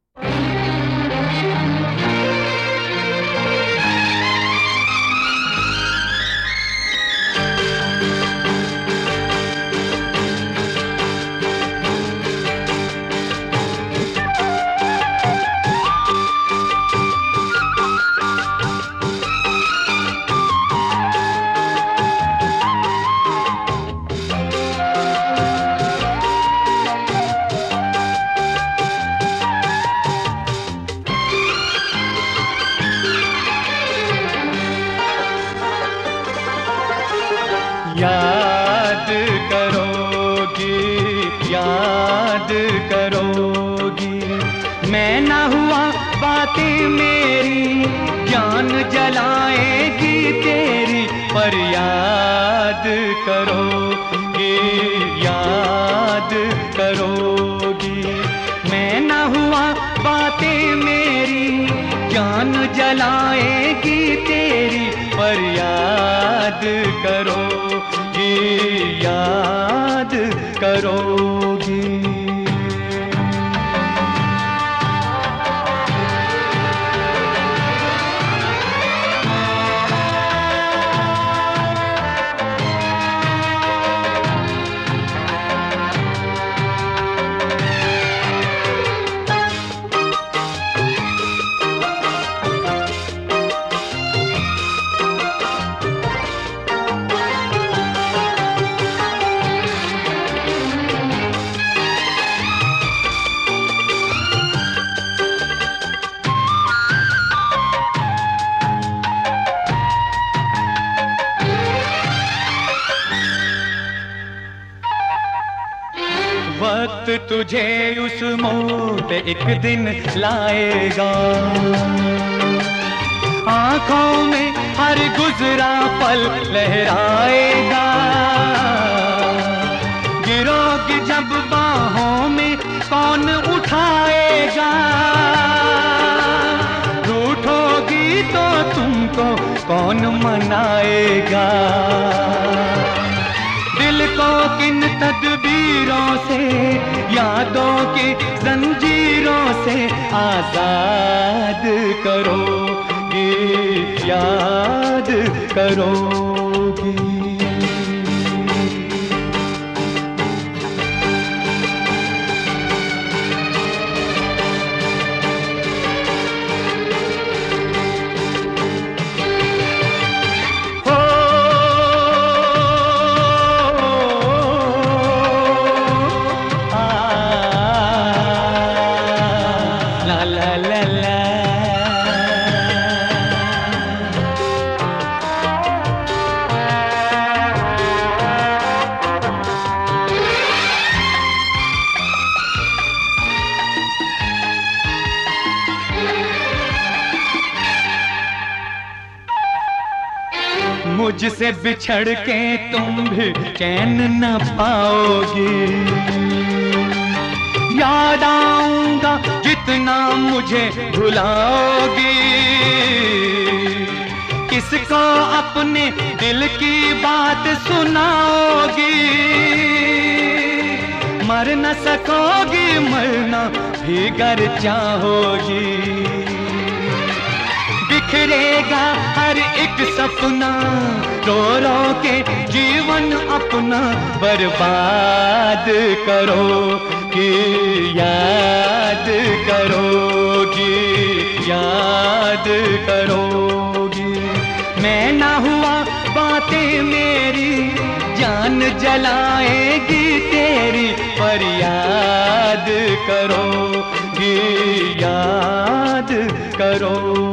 याद करोगी, याद करोगी, मैं ना हुआ बातें मेरी जान जलाएगी तेरी, पर याद करोगी, याद करोगी, मैं ना हुआ बातें मेरी जान जलाएगी तेरी, पर याद करोगी, याद करोगी। वक्त तुझे उस मोड़ पे एक दिन लाएगा, आंखों में हर गुजरा पल लहराएगा, गिरोगी जब बाहों में कौन उठाएगा, रूठोगी तो तुमको कौन मनाएगा, दिल को किन तदबीरों से यादों की जंजीरों से आजाद करोगी, याद करोगी। मुझसे बिछड़ के तुम भी चैन न पाओगी, याद आऊंगा जितना मुझे भुलाओगी, किसको अपने दिल की बात सुनाओगी, मर न सकोगी मरना भी गर चाहोगी, बिखरेगा हर एक सपना, रो रो के जीवन अपना बर्बाद करोगी, याद करोगी, याद करोगी, मैं ना हुआ बातें मेरी जान जलाएगी तेरी, पर याद करोगी, याद करोगी।